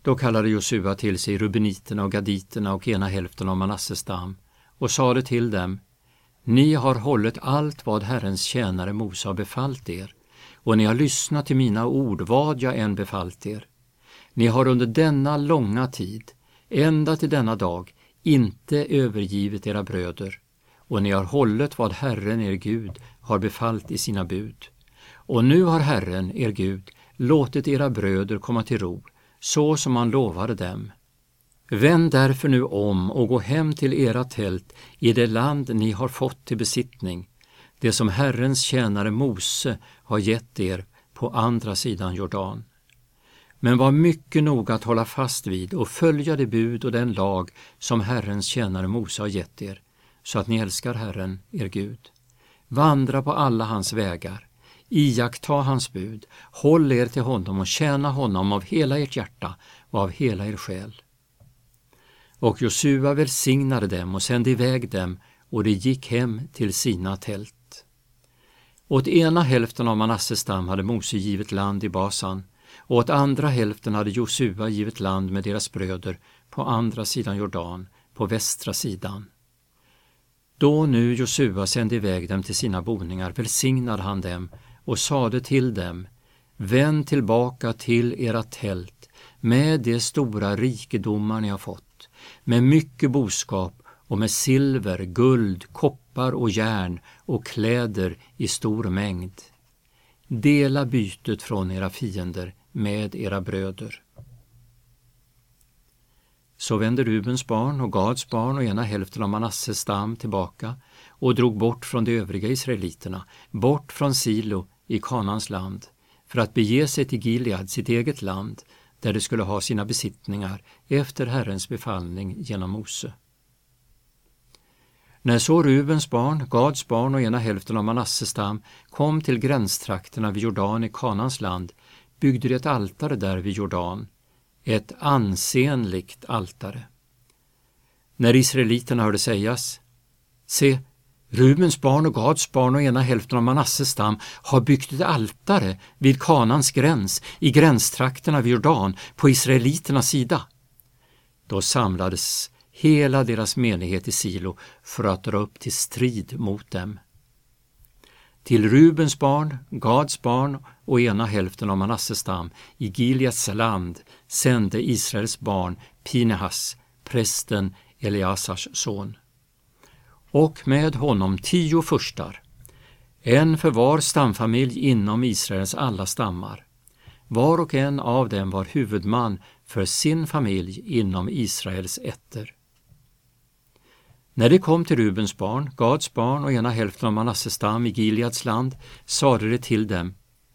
Då kallade Josua till sig rubeniterna och gaditerna och ena hälften av Manasses stam och sade till dem: Ni har hållit allt vad Herrens tjänare Mose har befallt er, och ni har lyssnat till mina ord vad jag än befallt er. Ni har under denna långa tid, ända till denna dag, inte övergivit era bröder, och ni har hållit vad Herren er Gud har befallt i sina bud. Och nu har Herren er Gud låtit era bröder komma till ro, så som han lovade dem. Vänd därför nu om och gå hem till era tält i det land ni har fått till besittning, det som Herrens tjänare Mose har gett er på andra sidan Jordan. Men var mycket noga att hålla fast vid och följa det bud och den lag som Herrens tjänare Mose har gett er, så att ni älskar Herren, er Gud. Vandra på alla hans vägar, iaktta hans bud, håll er till honom och tjäna honom av hela ert hjärta och av hela er själ. Och Josua välsignade dem och sände iväg dem, och de gick hem till sina tält. Åt ena hälften av Manasses stam hade Mose givit land i Basan, och åt andra hälften hade Josua givit land med deras bröder på andra sidan Jordan, på västra sidan. Då nu Josua sände iväg dem till sina boningar välsignade han dem och sade till dem: Vänd tillbaka till era tält med de stora rikedomar ni har fått, med mycket boskap och med silver, guld, koppar och järn och kläder i stor mängd. Dela bytet från era fiender med era bröder. Så vände Rubens barn och Gads barn och ena hälften av Manasses stam tillbaka och drog bort från de övriga israeliterna, bort från Silo i Kanans land, för att bege sig till Gilead, sitt eget land, där de skulle ha sina besittningar efter Herrens befallning genom Mose. När så Rubens barn, Gads barn och ena hälften av Manasses stam kom till gränstrakterna vid Jordan i Kanans land, byggde de ett altare där vid Jordan, ett ansenligt altare. När israeliterna hörde sägas: Se, Rubens barn och Gads barn och ena hälften av Manasses stam har byggt ett altare vid Kanans gräns, i gränstrakterna vid Jordan, på israeliternas sida. Då samlades hela deras menighet i Silo för att dra upp till strid mot dem. Till Rubens barn, Gads barn och ena hälften av Manasses stam i Gileads land sände Israels barn Pinehas, prästen Eliasars son. Och med honom 10 furstar, en för var stamfamilj inom Israels alla stammar. Var och en av dem var huvudman för sin familj inom Israels ätter. När det kom till Rubens barn, Gads barn och ena hälften av Manasses stam i Gileads land, sade det till dem: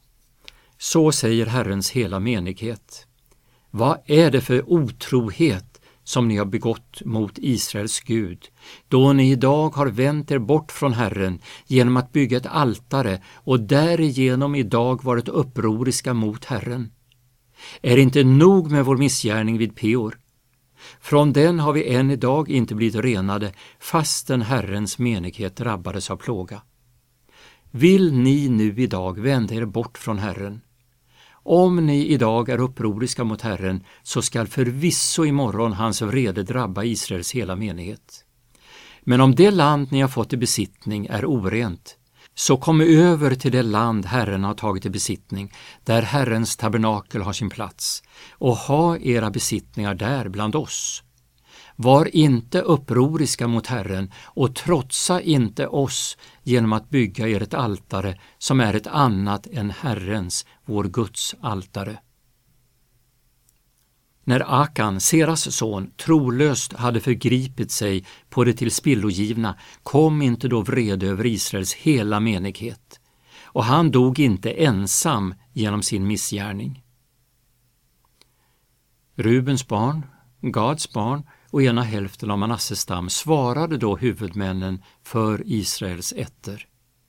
Så säger Herrens hela menighet: Vad är det för otrohet som ni har begått mot Israels Gud, då ni idag har vänt er bort från Herren genom att bygga ett altare och därigenom idag varit upproriska mot Herren? Är inte nog med vår missgärning vid Peor? Från den har vi än idag inte blivit renade, fastän Herrens menighet drabbades av plåga. Vill ni nu idag vända er bort från Herren? Om ni idag är upproriska mot Herren, så skall förvisso imorgon hans vrede drabba Israels hela menighet. Men om det land ni har fått i besittning är orent, så kom över till det land Herren har tagit i besittning, där Herrens tabernakel har sin plats, och ha era besittningar där bland oss. Var inte upproriska mot Herren och trotsa inte oss genom att bygga er ett altare som är ett annat än Herrens, vår Guds altare. När Akan, Seras son, trolöst hade förgripit sig på det tillspillogivna, kom inte då vrede över Israels hela menighet, och han dog inte ensam genom sin missgärning. Rubens barn, Gads barn och ena hälften av Manasses stam svarade då huvudmännen för Israels ätter: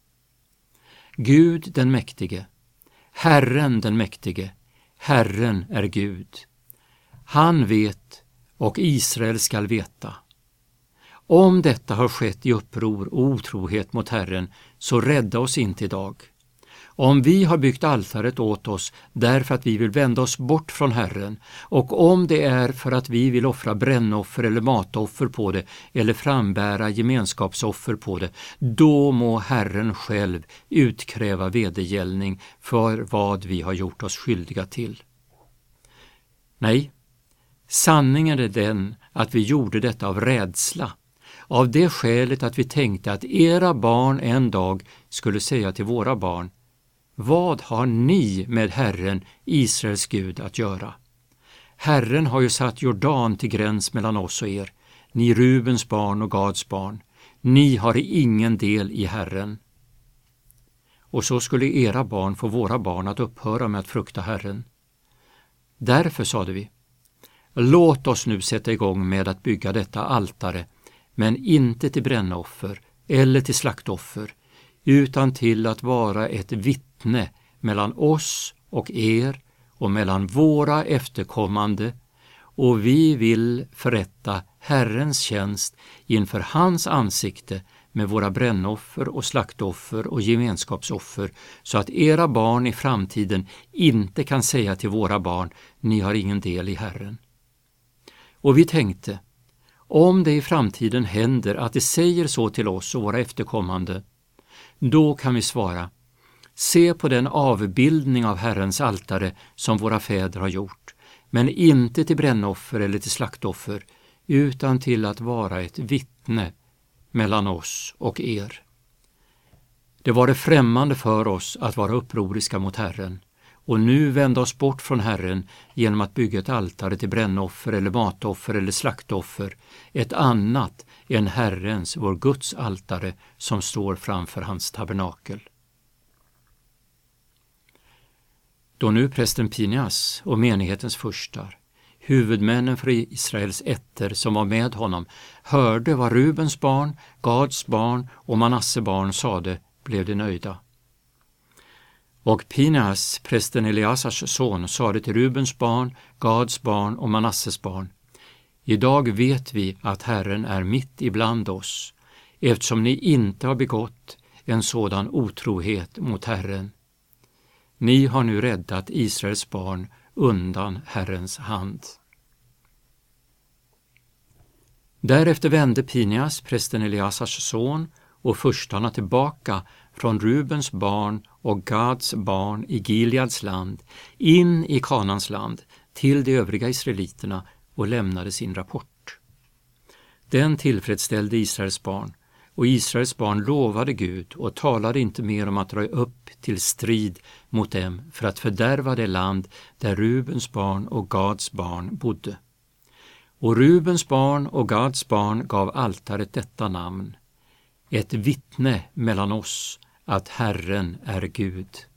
Gud den mäktige, Herren den mäktige, Herren är Gud. Han vet, och Israel skall veta. Om detta har skett i uppror och otrohet mot Herren, så rädda oss inte idag. Om vi har byggt altaret åt oss därför att vi vill vända oss bort från Herren, och om det är för att vi vill offra brännoffer eller matoffer på det eller frambära gemenskapsoffer på det, då må Herren själv utkräva vedergällning för vad vi har gjort oss skyldiga till. Nej, sanningen är den att vi gjorde detta av rädsla, av det skälet att vi tänkte att era barn en dag skulle säga till våra barn: vad har ni med Herren, Israels Gud, att göra? Herren har ju satt Jordan till gräns mellan oss och er, ni Rubens barn och Gads barn. Ni har ingen del i Herren. Och så skulle era barn få våra barn att upphöra med att frukta Herren. Därför sade vi: låt oss nu sätta igång med att bygga detta altare, men inte till brännoffer eller till slaktoffer, utan till att vara ett vittne mellan oss och er och mellan våra efterkommande, och vi vill förrätta Herrens tjänst inför hans ansikte med våra brännoffer och slaktoffer och gemenskapsoffer, så att era barn i framtiden inte kan säga till våra barn: ni har ingen del i Herren. Och vi tänkte, om det i framtiden händer att det säger så till oss och våra efterkommande, då kan vi svara: se på den avbildning av Herrens altare som våra fäder har gjort, men inte till brännoffer eller till slaktoffer, utan till att vara ett vittne mellan oss och er. Det var det främmande för oss att vara upproriska mot Herren, och nu vända oss bort från Herren genom att bygga ett altare till brännoffer eller matoffer eller slaktoffer, ett annat än Herrens, vår Guds altare, som står framför hans tabernakel. Då nu prästen Pinjas och menighetens furstar, huvudmännen för Israels ätter som var med honom, hörde vad Rubens barn, Gads barn och Manasse barn sade, blev de nöjda. Och Pinjas, prästen Eleasars son, sade till Rubens barn, Gads barn och Manasses barn: idag vet vi att Herren är mitt ibland oss, eftersom ni inte har begått en sådan otrohet mot Herren. Ni har nu räddat Israels barn undan Herrens hand. Därefter vände Pinjas, prästen Eleasars son, och furstarna tillbaka från Rubens barn och Gads barn i Gileads land in i Kanans land till de övriga israeliterna och lämnade sin rapport. Den tillfredsställde Israels barn, och Israels barn lovade Gud och talade inte mer om att dra upp till strid mot dem för att fördärva det land där Rubens barn och Gads barn bodde. Och Rubens barn och Gads barn gav altaret detta namn: ett vittne mellan oss att Herren är Gud.